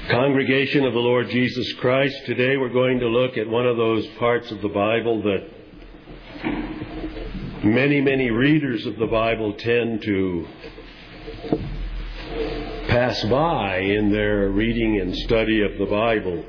Congregation of the Lord Jesus Christ, today we're going to look at one of those parts of the Bible that many readers of the Bible tend to pass by in their reading and study of the Bible.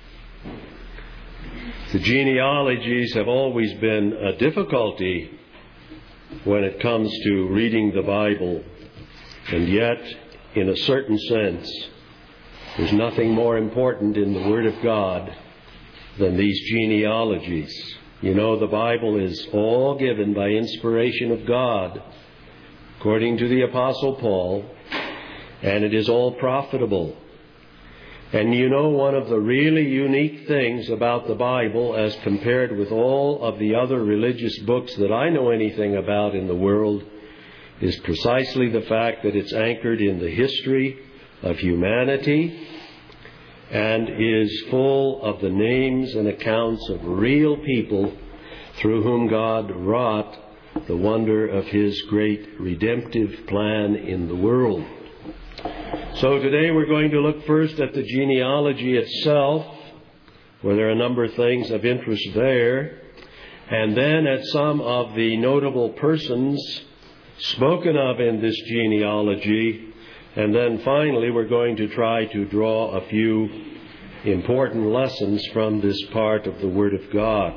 The genealogies have always been a difficulty when it comes to reading the Bible, and yet, in a certain sense, there's nothing more important in the Word of God than these genealogies. You know, the Bible is all given by inspiration of God, according to the Apostle Paul, and it is all profitable. And you know, one of the really unique things about the Bible, as compared with all of the other religious books that I know anything about in the world, is precisely the fact that it's anchored in the history of humanity and is full of the names and accounts of real people through whom God wrought the wonder of His great redemptive plan in the world. So today we're going to look first at the genealogy itself, where there are a number of things of interest there, and then at some of the notable persons spoken of in this genealogy. And then finally, we're going to try to draw a few important lessons from this part of the Word of God.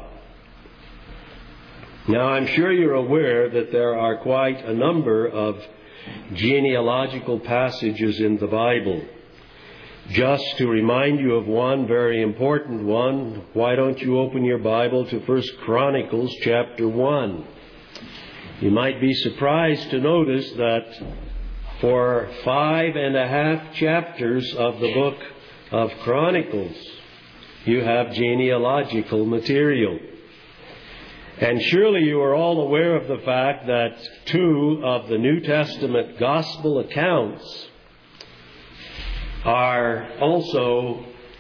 Now, I'm sure you're aware that there are quite a number of genealogical passages in the Bible. Just to remind you of one very important one, why don't you open your Bible to 1 Chronicles chapter 1. You might be surprised to notice that for 5.5 chapters of the book of Chronicles, you have genealogical material. And surely you are all aware of the fact that 2 of the New Testament gospel accounts are also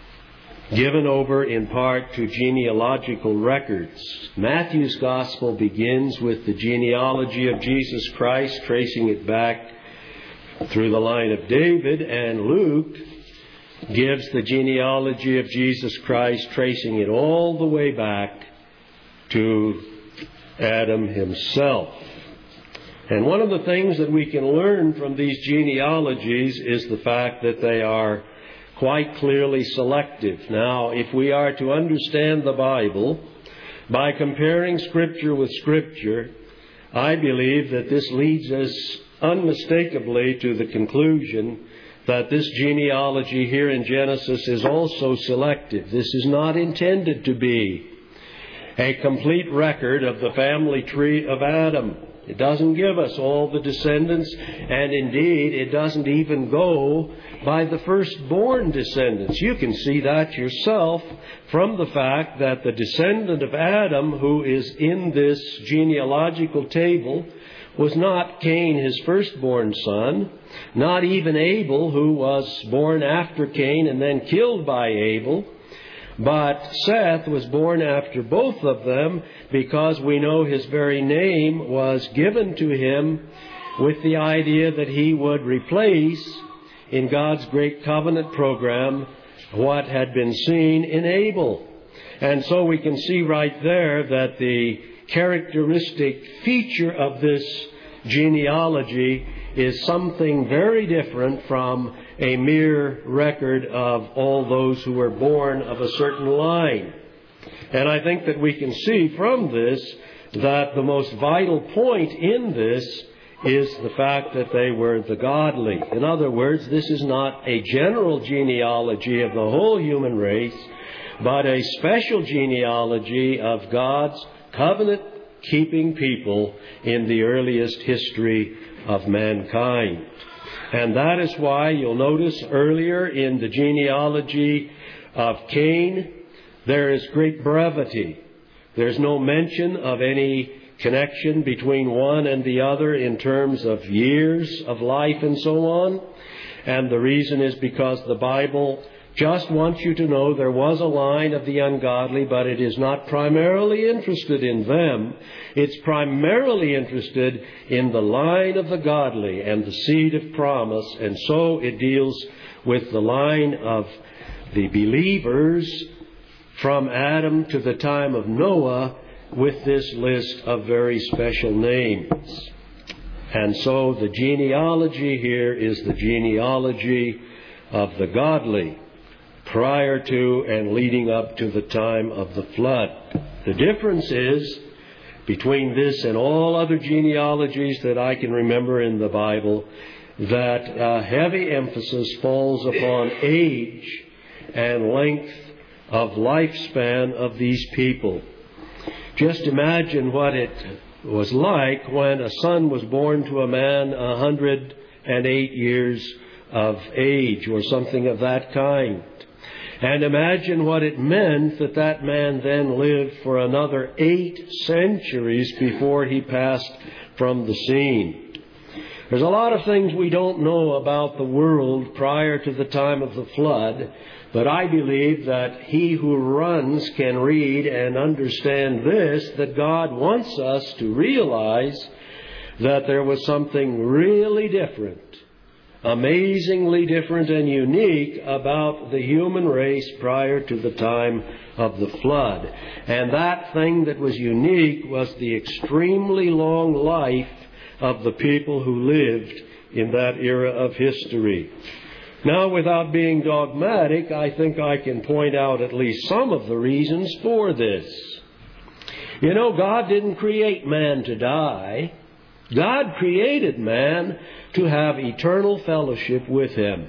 given over in part to genealogical records. Matthew's gospel begins with the genealogy of Jesus Christ, tracing it back through the line of David, and Luke gives the genealogy of Jesus Christ, tracing it all the way back to Adam himself. And one of the things that we can learn from these genealogies is the fact that they are quite clearly selective. Now, if we are to understand the Bible by comparing Scripture with Scripture, I believe that this leads us unmistakably to the conclusion that this genealogy here in Genesis is also selective. This is not intended to be a complete record of the family tree of Adam. It doesn't give us all the descendants, and indeed it doesn't even go by the firstborn descendants. You can see that yourself from the fact that the descendant of Adam who is in this genealogical table was not Cain, his firstborn son, not even Abel, who was born after Cain and then killed by Abel, but Seth was born after both of them, because we know his very name was given to him with the idea that he would replace in God's great covenant program what had been seen in Abel. And so we can see right there that the characteristic feature of this genealogy is something very different from a mere record of all those who were born of a certain line. And I think that we can see from this that the most vital point in this is the fact that they were the godly. In other words, this is not a general genealogy of the whole human race, but a special genealogy of God's covenant-keeping people in the earliest history of mankind. And that is why you'll notice earlier in the genealogy of Cain, there is great brevity. There's no mention of any connection between one and the other in terms of years of life and so on. And the reason is because the Bible just wants you to know there was a line of the ungodly, but it is not primarily interested in them. It's primarily interested in the line of the godly and the seed of promise. And so it deals with the line of the believers from Adam to the time of Noah with this list of very special names. And so the genealogy here is the genealogy of the godly prior to and leading up to the time of the flood. The difference is between this and all other genealogies that I can remember in the Bible, that heavy emphasis falls upon age and length of lifespan of these people. Just imagine what it was like when a son was born to a man 108 years of age or something of that kind. And imagine what it meant that that man then lived for another 8 centuries before he passed from the scene. There's a lot of things we don't know about the world prior to the time of the flood, but I believe that he who runs can read and understand this, that God wants us to realize that there was something really different, amazingly different and unique about the human race prior to the time of the flood. And that thing that was unique was the extremely long life of the people who lived in that era of history. Now, without being dogmatic, I think I can point out at least some of the reasons for this. You know, God didn't create man to die. God created man to have eternal fellowship with Him,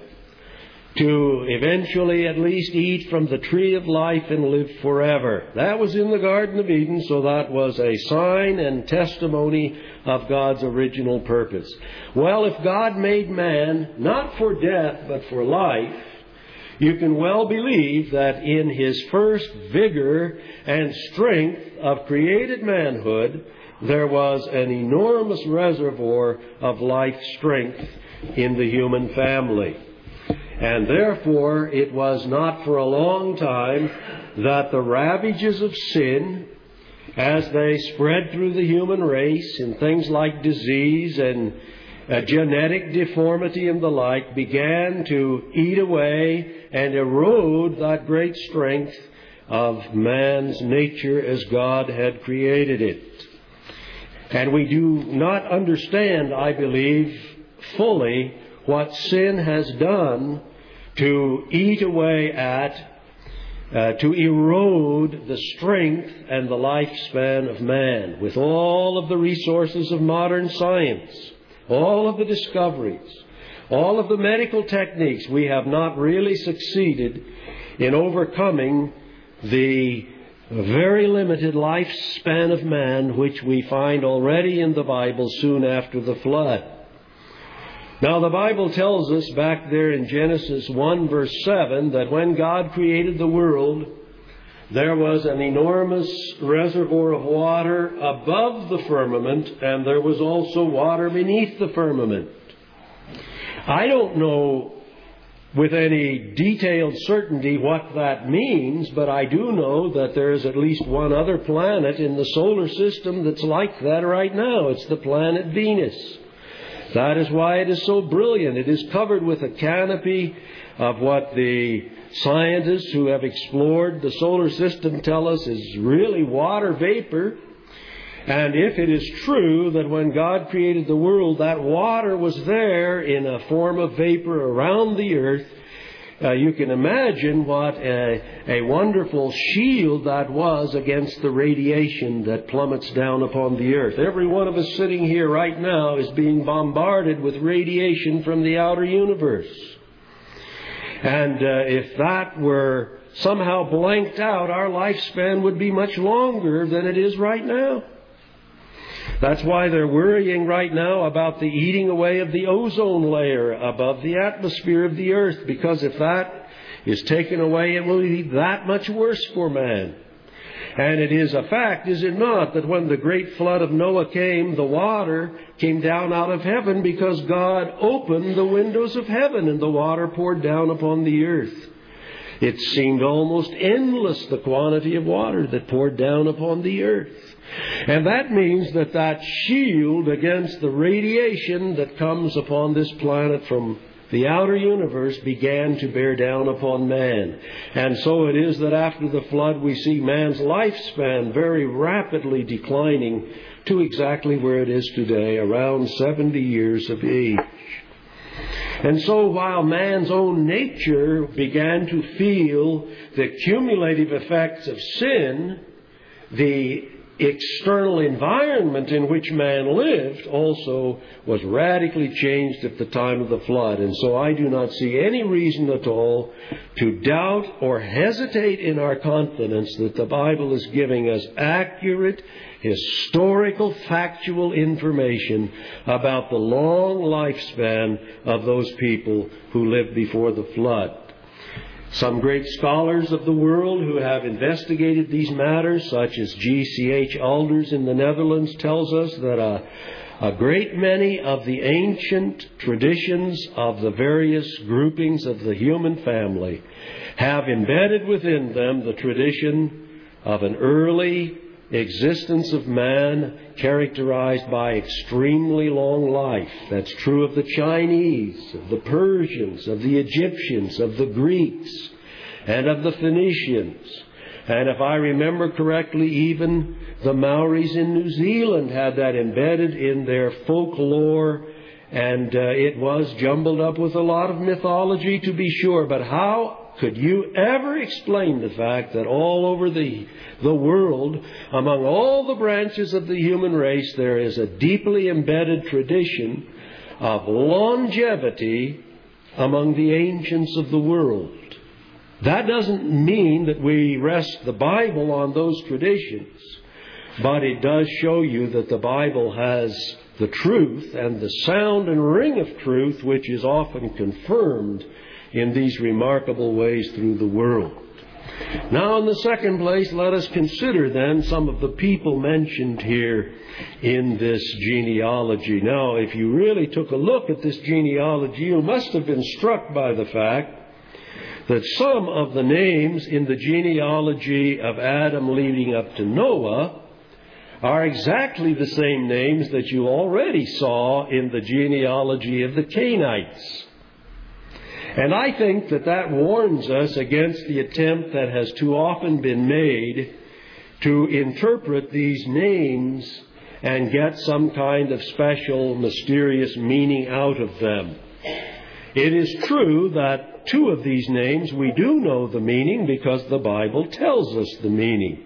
to eventually at least eat from the tree of life and live forever. That was in the Garden of Eden, so that was a sign and testimony of God's original purpose. Well, if God made man not for death but for life, you can well believe that in His first vigor and strength of created manhood, there was an enormous reservoir of life strength in the human family. And therefore, it was not for a long time that the ravages of sin, as they spread through the human race in things like disease and genetic deformity and the like, began to eat away and erode that great strength of man's nature as God had created it. And we do not understand, I believe, fully what sin has done to eat away at, to erode the strength and the lifespan of man. With all of the resources of modern science, all of the discoveries, all of the medical techniques, we have not really succeeded in overcoming the very limited lifespan of man, which we find already in the Bible soon after the flood. Now, the Bible tells us back there in Genesis 1 verse 7 that when God created the world, there was an enormous reservoir of water above the firmament, and there was also water beneath the firmament. I don't know with any detailed certainty what that means, but I do know that there is at least one other planet in the solar system that's like that right now. It's the planet Venus. That is why it is so brilliant. It is covered with a canopy of what the scientists who have explored the solar system tell us is really water vapor. And if it is true that when God created the world, that water was there in a form of vapor around the earth, you can imagine what a wonderful shield that was against the radiation that plummets down upon the earth. Every one of us sitting here right now is being bombarded with radiation from the outer universe. And if that were somehow blanked out, our lifespan would be much longer than it is right now. That's why they're worrying right now about the eating away of the ozone layer above the atmosphere of the earth, because if that is taken away, it will be that much worse for man. And it is a fact, is it not, that when the great flood of Noah came, the water came down out of heaven because God opened the windows of heaven and the water poured down upon the earth. It seemed almost endless, the quantity of water that poured down upon the earth. And that means that that shield against the radiation that comes upon this planet from the outer universe began to bear down upon man. And so it is that after the flood we see man's lifespan very rapidly declining to exactly where it is today, around 70 years of age. And so while man's own nature began to feel the cumulative effects of sin, the external environment in which man lived also was radically changed at the time of the flood. And so I do not see any reason at all to doubt or hesitate in our confidence that the Bible is giving us accurate, historical, factual information about the long lifespan of those people who lived before the flood. Some great scholars of the world who have investigated these matters, such as G.C.H. Alders in the Netherlands, tells us that a great many of the ancient traditions of the various groupings of the human family have embedded within them the tradition of an early existence of man characterized by extremely long life. That's true of the Chinese, of the Persians, of the Egyptians, of the Greeks, and of the Phoenicians. And if I remember correctly, even the Maoris in New Zealand had that embedded in their folklore, and it was jumbled up with a lot of mythology, to be sure. But how could you ever explain the fact that all over the world, among all the branches of the human race, there is a deeply embedded tradition of longevity among the ancients of the world? That doesn't mean that we rest the Bible on those traditions, but it does show you that the Bible has the truth and the sound and ring of truth, which is often confirmed in these remarkable ways through the world. Now, in the second place, let us consider then some of the people mentioned here in this genealogy. Now, if you really took a look at this genealogy, you must have been struck by the fact that some of the names in the genealogy of Adam leading up to Noah are exactly the same names that you already saw in the genealogy of the Canaanites. And I think that that warns us against the attempt that has too often been made to interpret these names and get some kind of special, mysterious meaning out of them. It is true that two of these names we do know the meaning because the Bible tells us the meaning.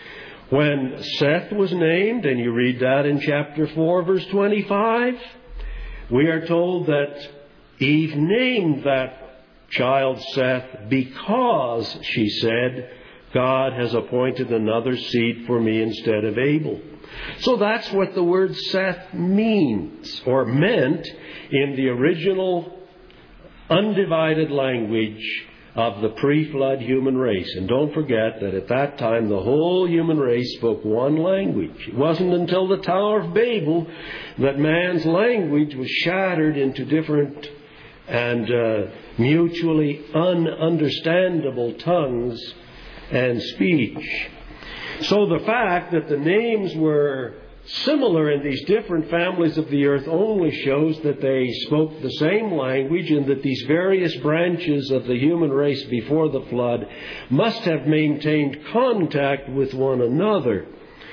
When Seth was named, and you read that in chapter 4, verse 25, we are told that Eve named that child Seth because she said, God has appointed another seed for me instead of Abel. So that's what the word Seth means, or meant, in the original undivided language of the pre-flood human race. And don't forget that at that time the whole human race spoke one language. It wasn't until the Tower of Babel that man's language was shattered into different and mutually ununderstandable tongues and speech. So the fact that the names were similar in these different families of the earth only shows that they spoke the same language, and that these various branches of the human race before the flood must have maintained contact with one another.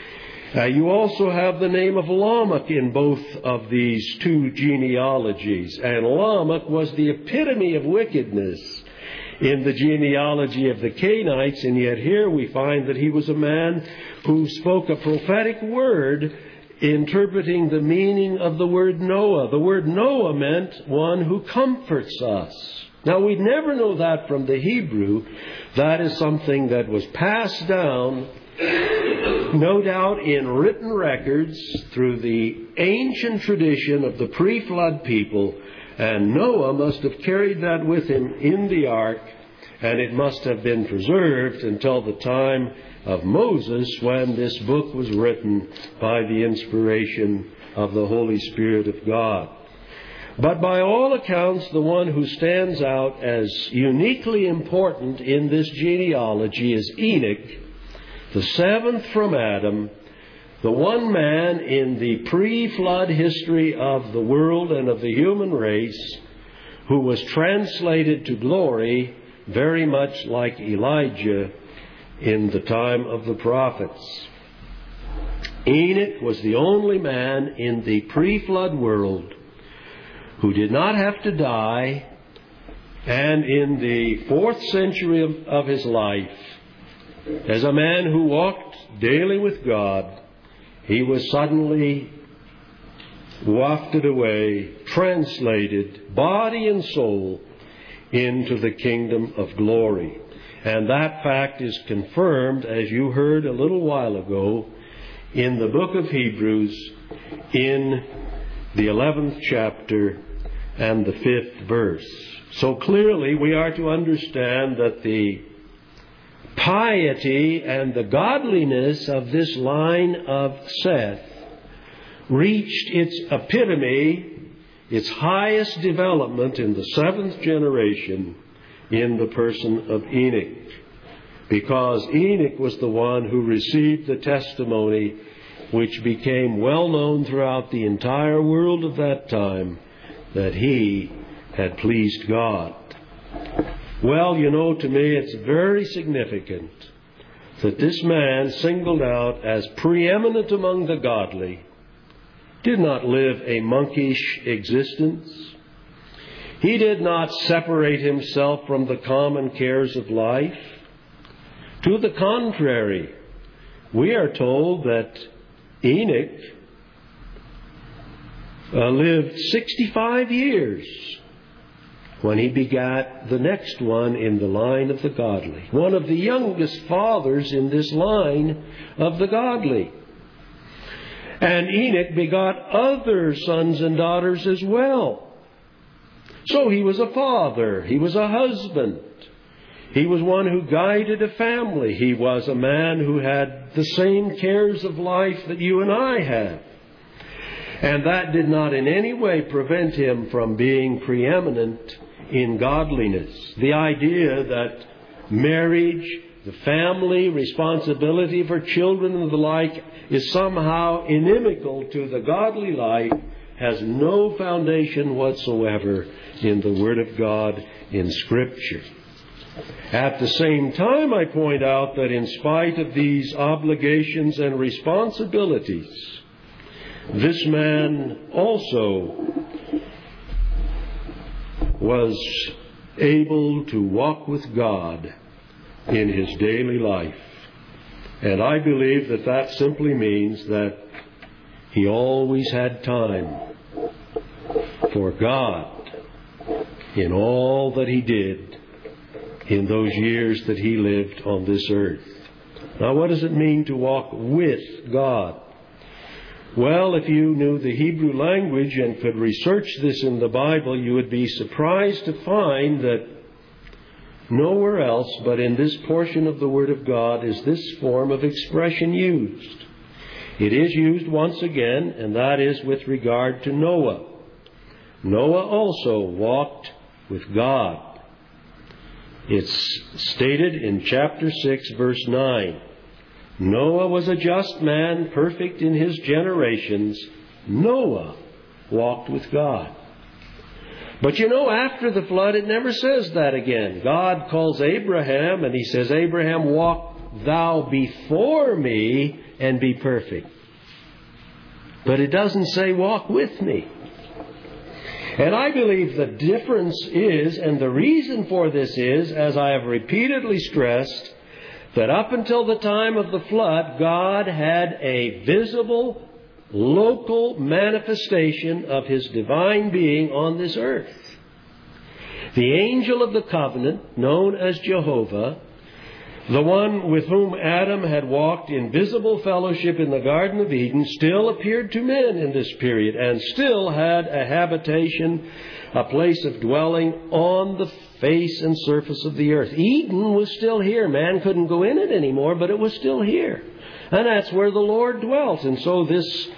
You also have the name of Lamech in both of these two genealogies. And Lamech was the epitome of wickedness in the genealogy of the Canaanites. And yet here we find that he was a man who spoke a prophetic word interpreting the meaning of the word Noah. The word Noah meant one who comforts us. Now, we'd never know that from the Hebrew. That is something that was passed down, no doubt, in written records through the ancient tradition of the pre-flood people. And Noah must have carried that with him in the ark, and it must have been preserved until the time of Moses, when this book was written by the inspiration of the Holy Spirit of God. But by all accounts, the one who stands out as uniquely important in this genealogy is Enoch, the seventh from Adam, the one man in the pre-flood history of the world and of the human race who was translated to glory very much like Elijah in the time of the prophets. Enoch was the only man in the pre-flood world who did not have to die, and in the 4th century of his life, as a man who walked daily with God, he was suddenly wafted away, translated, body and soul, into the kingdom of glory. And that fact is confirmed, as you heard a little while ago, in the book of Hebrews, in the 11th chapter and the 5th verse. So clearly we are to understand that the piety and the godliness of this line of Seth reached its epitome, its highest development in the 7th generation in the person of Enoch. Because Enoch was the one who received the testimony which became well known throughout the entire world of that time, that he had pleased God. Well, you know, to me it's very significant that this man, singled out as preeminent among the godly, did not live a monkish existence. He did not separate himself from the common cares of life. To the contrary, we are told that Enoch lived 65 years when he begat the next one in the line of the godly. One of the youngest fathers in this line of the godly. And Enoch begot other sons and daughters as well. So he was a father. He was a husband. He was one who guided a family. He was a man who had the same cares of life that you and I have. And that did not in any way prevent him from being preeminent in godliness. The idea that marriage, the family, responsibility for children and the like is somehow inimical to the godly life has no foundation whatsoever in the Word of God in Scripture. At the same time, I point out that in spite of these obligations and responsibilities, this man also was able to walk with God in his daily life. And I believe that that simply means that he always had time for God in all that he did in those years that he lived on this earth. Now, what does it mean to walk with God? Well, if you knew the Hebrew language and could research this in the Bible, you would be surprised to find that nowhere else but in this portion of the Word of God is this form of expression used. It is used once again, and that is with regard to Noah. Noah also walked with God. It's stated in chapter 6, verse 9. Noah was a just man, perfect in his generations. Noah walked with God. But you know, after the flood, it never says that again. God calls Abraham, and he says, Abraham, walk thou before me and be perfect. But it doesn't say, walk with me. And I believe the difference is, and the reason for this is, as I have repeatedly stressed, that up until the time of the flood, God had a visible, local manifestation of His divine being on this earth. The angel of the covenant, known as Jehovah, the one with whom Adam had walked in visible fellowship in the Garden of Eden, still appeared to men in this period and still had a habitation, a place of dwelling on the face and surface of the earth. Eden was still here. Man couldn't go in it anymore, but it was still here. And that's where the Lord dwelt. And so this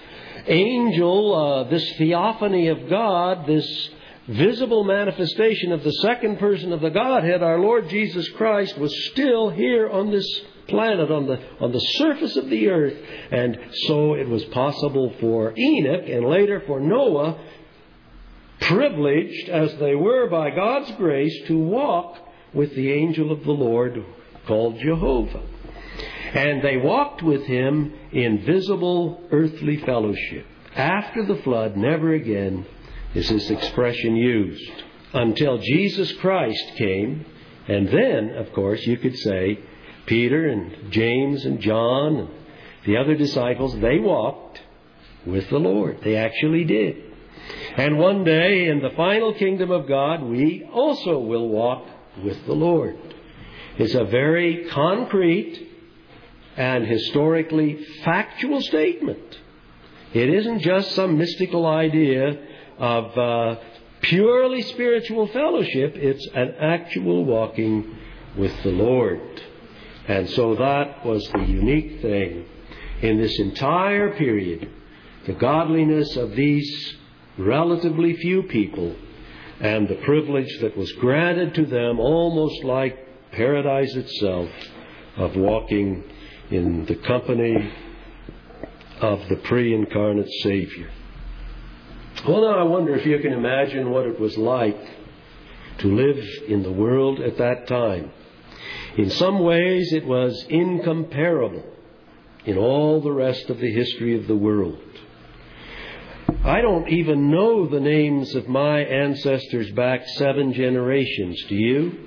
angel, this theophany of God, this visible manifestation of the second person of the Godhead, our Lord Jesus Christ, was still here on this planet, on the surface of the earth. And so it was possible for Enoch and later for Noah, privileged as they were by God's grace, to walk with the angel of the Lord called Jehovah. And they walked with him in visible earthly fellowship. After the flood, never again is this expression used, until Jesus Christ came. And then, of course, you could say Peter and James and John and the other disciples, they walked with the Lord. They actually did. And one day in the final kingdom of God, we also will walk with the Lord. It's a very concrete and historically factual statement. It isn't just some mystical idea of purely spiritual fellowship. It's an actual walking with the Lord. And so that was the unique thing in this entire period, the godliness of these relatively few people and the privilege that was granted to them, almost like paradise itself, of walking in the company of the pre-incarnate Savior. Well, now I wonder if you can imagine what it was like to live in the world at that time. In some ways it was incomparable in all the rest of the history of the world. I don't even know the names of my ancestors back 7 generations. Do you?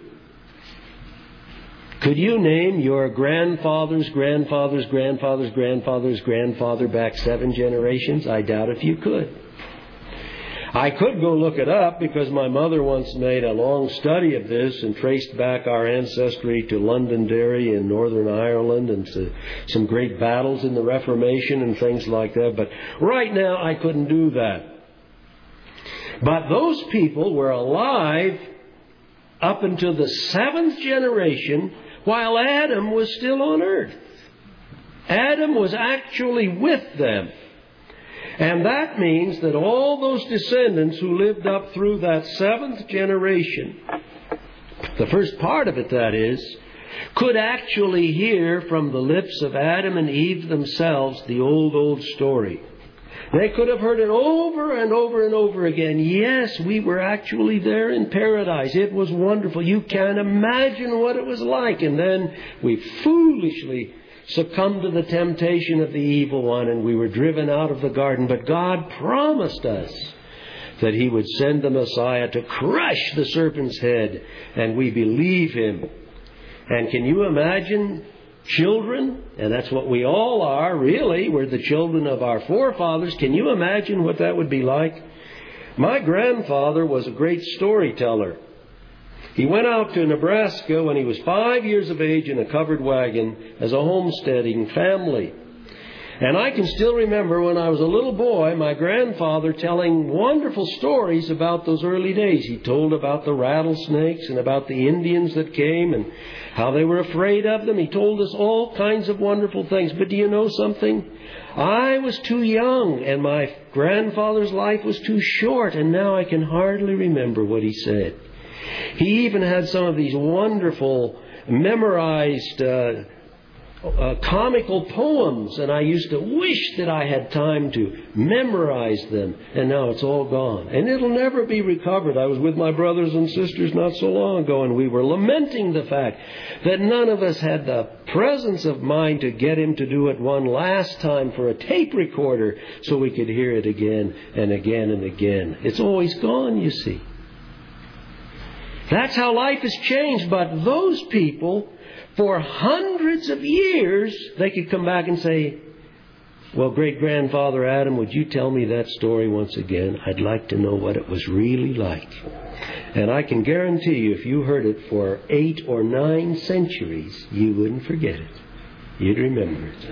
Could you name your grandfather's grandfather's grandfather's grandfather's grandfather back 7 generations? I doubt if you could. I could go look it up because my mother once made a long study of this and traced back our ancestry to Londonderry in Northern Ireland and to some great battles in the Reformation and things like that. But right now I couldn't do that. But those people were alive up until the 7th generation while Adam was still on earth. Adam was actually with them. And that means that all those descendants who lived up through that 7th generation, the first part of it, that is, could actually hear from the lips of Adam and Eve themselves the old story. They could have heard it over and over and over again. Yes, we were actually there in paradise. It was wonderful. You can't imagine what it was like. And then we foolishly succumbed to the temptation of the evil one, and we were driven out of the garden. But God promised us that He would send the Messiah to crush the serpent's head, and we believe Him. And can you imagine children? And that's what we all are, really. We're the children of our forefathers. Can you imagine what that would be like? My grandfather was a great storyteller. He went out to Nebraska when he was 5 years of age in a covered wagon as a homesteading family. And I can still remember when I was a little boy, my grandfather telling wonderful stories about those early days. He told about the rattlesnakes and about the Indians that came and how they were afraid of them. He told us all kinds of wonderful things. But do you know something? I was too young and my grandfather's life was too short, and now I can hardly remember what he said. He even had some of these wonderful memorized comical poems, and I used to wish that I had time to memorize them, and now it's all gone. And it'll never be recovered. I was with my brothers and sisters not so long ago, and we were lamenting the fact that none of us had the presence of mind to get him to do it one last time for a tape recorder so we could hear it again and again and again. It's always gone, you see. That's how life has changed. But those people, for hundreds of years, they could come back and say, well, great-grandfather Adam, would you tell me that story once again? I'd like to know what it was really like. And I can guarantee you, if you heard it for 8 or 9 centuries, you wouldn't forget it. You'd remember it.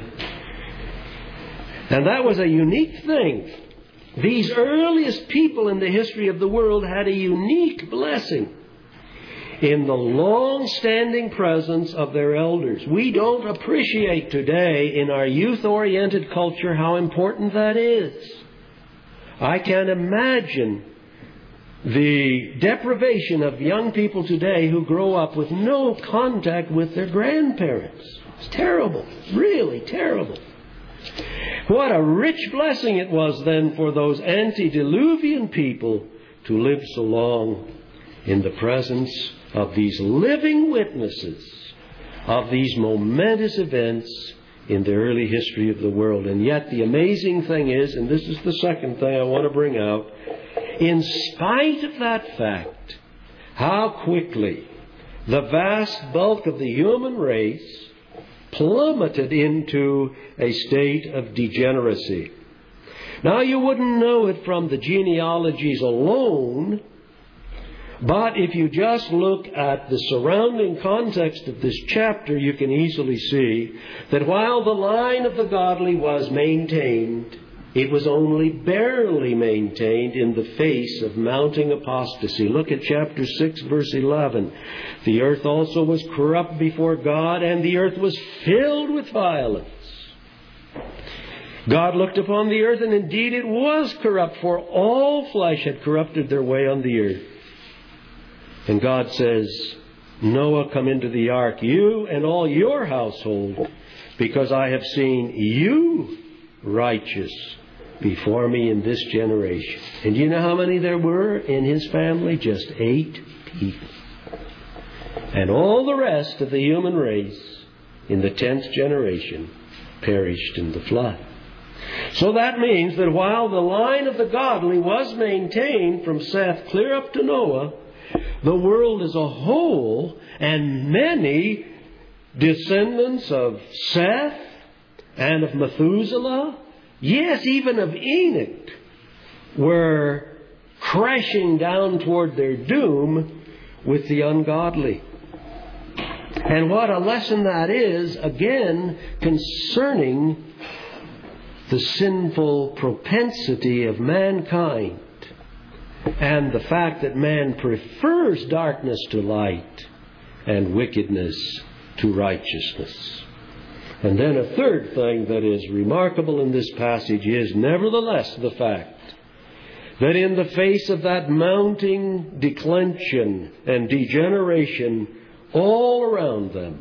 And that was a unique thing. These earliest people in the history of the world had a unique blessing in the long-standing presence of their elders. We don't appreciate today in our youth-oriented culture how important that is. I can't imagine the deprivation of young people today who grow up with no contact with their grandparents. It's terrible, really terrible. What a rich blessing it was then for those antediluvian people to live so long in the presence of these living witnesses of these momentous events in the early history of the world. And yet the amazing thing is, and this is the second thing I want to bring out, in spite of that fact, how quickly the vast bulk of the human race plummeted into a state of degeneracy. Now, you wouldn't know it from the genealogies alone, but if you just look at the surrounding context of this chapter, you can easily see that while the line of the godly was maintained, it was only barely maintained in the face of mounting apostasy. Look at chapter 6, verse 11. The earth also was corrupt before God, and the earth was filled with violence. God looked upon the earth, and indeed it was corrupt, for all flesh had corrupted their way on the earth. And God says, Noah, come into the ark, you and all your household, because I have seen you righteous before me in this generation. And do you know how many there were in his family? Just 8 people. And all the rest of the human race in the 10th generation perished in the flood. So that means that while the line of the godly was maintained from Seth clear up to Noah, the world as a whole and many descendants of Seth and of Methuselah, yes, even of Enoch, were crashing down toward their doom with the ungodly. And what a lesson that is, again, concerning the sinful propensity of mankind and the fact that man prefers darkness to light and wickedness to righteousness. And then a third thing that is remarkable in this passage is, nevertheless, the fact that in the face of that mounting declension and degeneration all around them,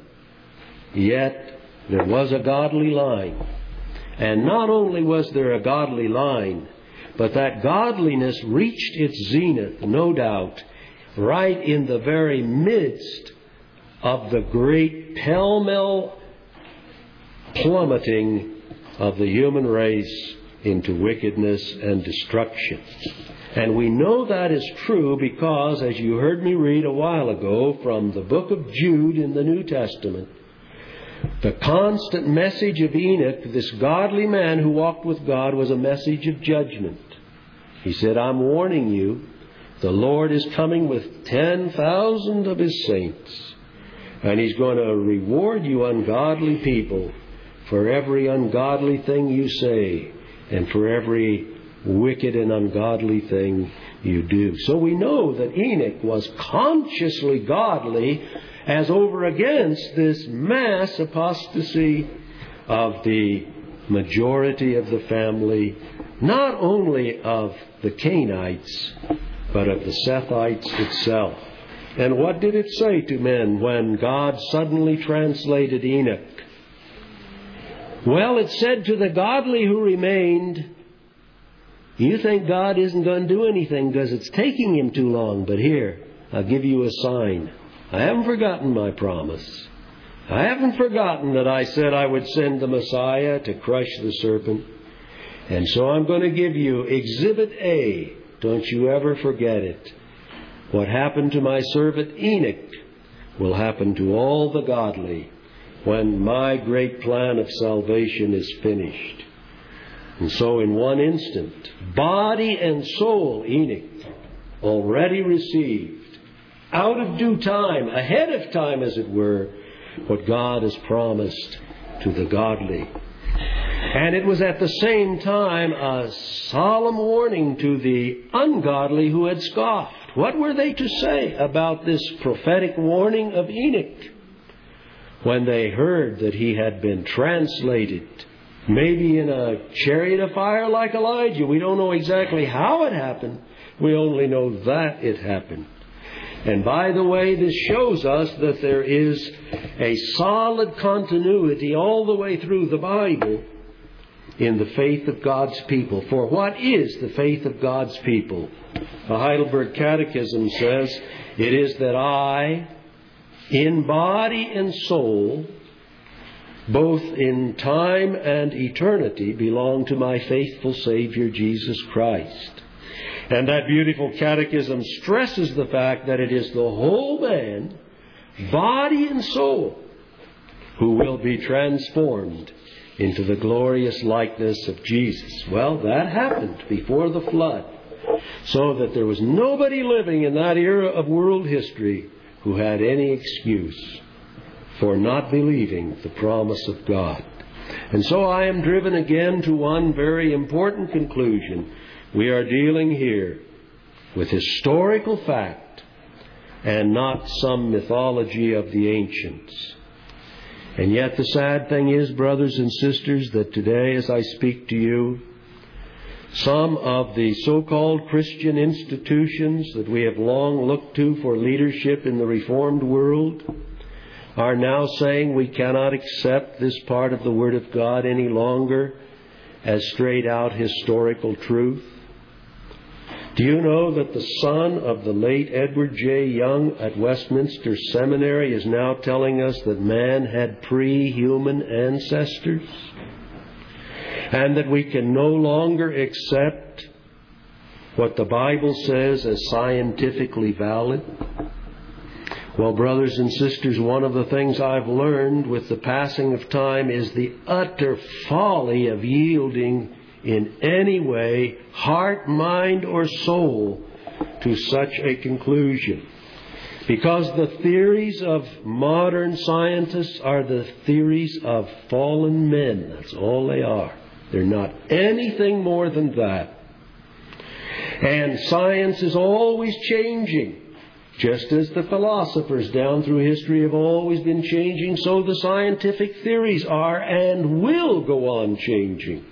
yet there was a godly line. And not only was there a godly line, but that godliness reached its zenith, no doubt, right in the very midst of the great pell-mell plummeting of the human race into wickedness and destruction. And we know that is true because, as you heard me read a while ago from the book of Jude in the New Testament, the constant message of Enoch, this godly man who walked with God, was a message of judgment. He said, I'm warning you, the Lord is coming with 10,000 of His saints, and He's going to reward you ungodly people for every ungodly thing you say and for every wicked and ungodly thing you do. So we know that Enoch was consciously godly as over against this mass apostasy of the majority of the family, not only of the Cainites, but of the Sethites itself. And what did it say to men when God suddenly translated Enoch? Well, it said to the godly who remained, you think God isn't going to do anything because it's taking Him too long, but here, I'll give you a sign. I haven't forgotten my promise. I haven't forgotten that I said I would send the Messiah to crush the serpent. And so I'm going to give you Exhibit A. Don't you ever forget it. What happened to my servant Enoch will happen to all the godly when my great plan of salvation is finished. And so in one instant, body and soul, Enoch already received, out of due time, ahead of time as it were, what God has promised to the godly. And it was at the same time a solemn warning to the ungodly who had scoffed. What were they to say about this prophetic warning of Enoch when they heard that he had been translated, maybe in a chariot of fire like Elijah? We don't know exactly how it happened. We only know that it happened. And by the way, this shows us that there is a solid continuity all the way through the Bible in the faith of God's people. For what is the faith of God's people? The Heidelberg Catechism says, it is that I, in body and soul, both in time and eternity, belong to my faithful Savior, Jesus Christ. And that beautiful catechism stresses the fact that it is the whole man, body and soul, who will be transformed into the glorious likeness of Jesus. Well, that happened before the flood, so that there was nobody living in that era of world history who had any excuse for not believing the promise of God. And so I am driven again to one very important conclusion. We are dealing here with historical fact and not some mythology of the ancients. And yet the sad thing is, brothers and sisters, that today as I speak to you, some of the so-called Christian institutions that we have long looked to for leadership in the Reformed world are now saying we cannot accept this part of the Word of God any longer as straight-out historical truth. Do you know that the son of the late Edward J. Young at Westminster Seminary is now telling us that man had pre-human ancestors? And that we can no longer accept what the Bible says as scientifically valid? Well, brothers and sisters, one of the things I've learned with the passing of time is the utter folly of yielding in any way, heart, mind, or soul, to such a conclusion. Because the theories of modern scientists are the theories of fallen men. That's all they are. They're not anything more than that. And science is always changing. Just as the philosophers down through history have always been changing, so the scientific theories are and will go on changing.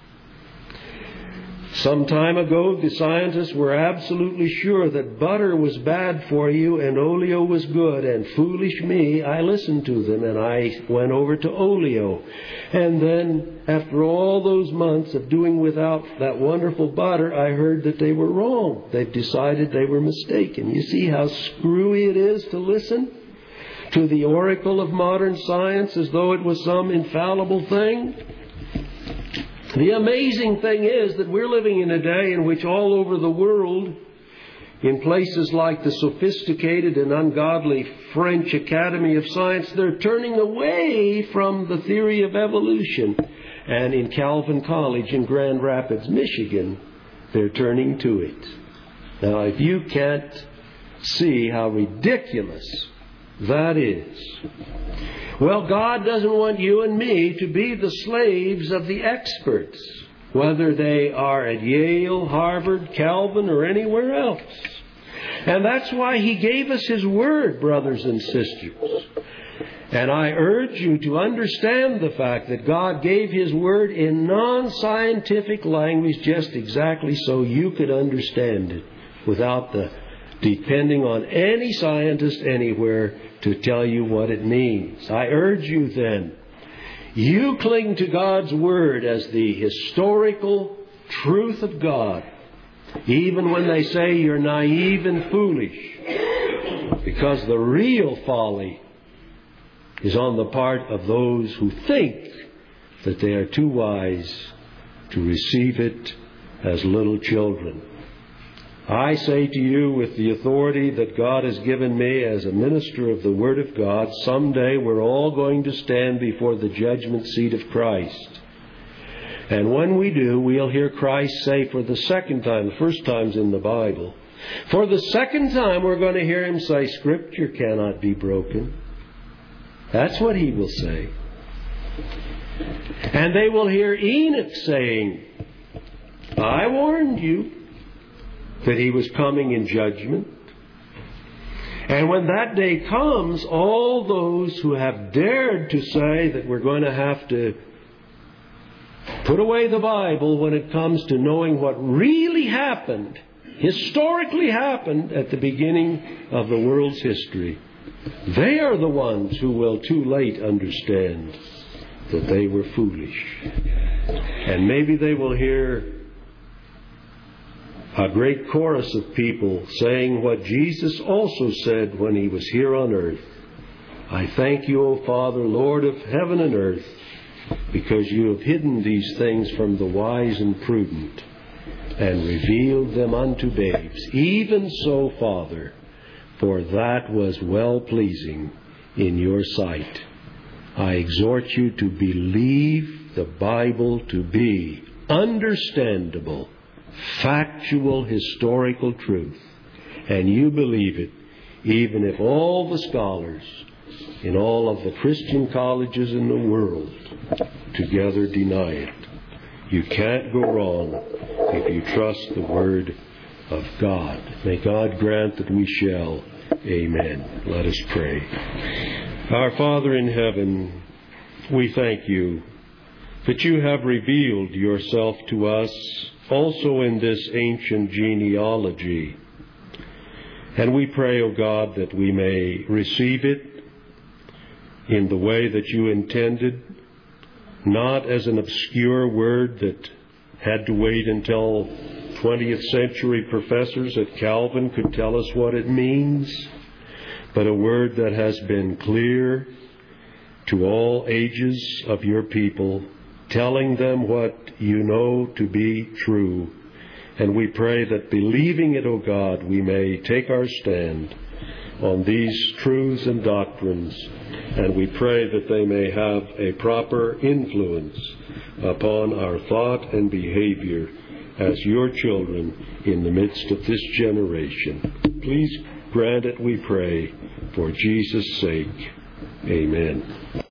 Some time ago, the scientists were absolutely sure that butter was bad for you and oleo was good. And foolish me, I listened to them and I went over to oleo. And then, after all those months of doing without that wonderful butter, I heard that they were wrong. They've decided they were mistaken. You see how screwy it is to listen to the oracle of modern science as though it was some infallible thing? The amazing thing is that we're living in a day in which all over the world, in places like the sophisticated and ungodly French Academy of Science, they're turning away from the theory of evolution. And in Calvin College in Grand Rapids, Michigan, they're turning to it. Now, if you can't see how ridiculous that is. Well, God doesn't want you and me to be the slaves of the experts, whether they are at Yale, Harvard, Calvin, or anywhere else. And that's why He gave us His Word, brothers and sisters. And I urge you to understand the fact that God gave His Word in non-scientific language just exactly so you could understand it without depending on any scientist anywhere to tell you what it means. I urge you then, you cling to God's Word as the historical truth of God, even when they say you're naive and foolish, because the real folly is on the part of those who think that they are too wise to receive it as little children. I say to you with the authority that God has given me as a minister of the Word of God, someday we're all going to stand before the judgment seat of Christ. And when we do, we'll hear Christ say for the second time, the first time's in the Bible, for the second time we're going to hear Him say, Scripture cannot be broken. That's what He will say. And they will hear Enoch saying, I warned you. that He was coming in judgment. And when that day comes, all those who have dared to say that we're going to have to put away the Bible when it comes to knowing what really happened, historically happened at the beginning of the world's history, they are the ones who will too late understand that they were foolish. And maybe they will hear a great chorus of people saying what Jesus also said when He was here on earth. I thank you, O Father, Lord of heaven and earth, because you have hidden these things from the wise and prudent and revealed them unto babes. Even so, Father, for that was well-pleasing in your sight. I exhort you to believe the Bible to be understandable, factual, historical truth. And you believe it, even if all the scholars in all of the Christian colleges in the world together deny it. You can't go wrong if you trust the Word of God. May God grant that we shall. Amen. Let us pray. Our Father in heaven, we thank you that you have revealed yourself to us also in this ancient genealogy. And we pray, O God, that we may receive it in the way that you intended, not as an obscure word that had to wait until 20th century professors at Calvin could tell us what it means, but a word that has been clear to all ages of your people, telling them what you know to be true. And we pray that believing it, O God, we may take our stand on these truths and doctrines, and we pray that they may have a proper influence upon our thought and behavior as your children in the midst of this generation. Please grant it, we pray, for Jesus' sake. Amen.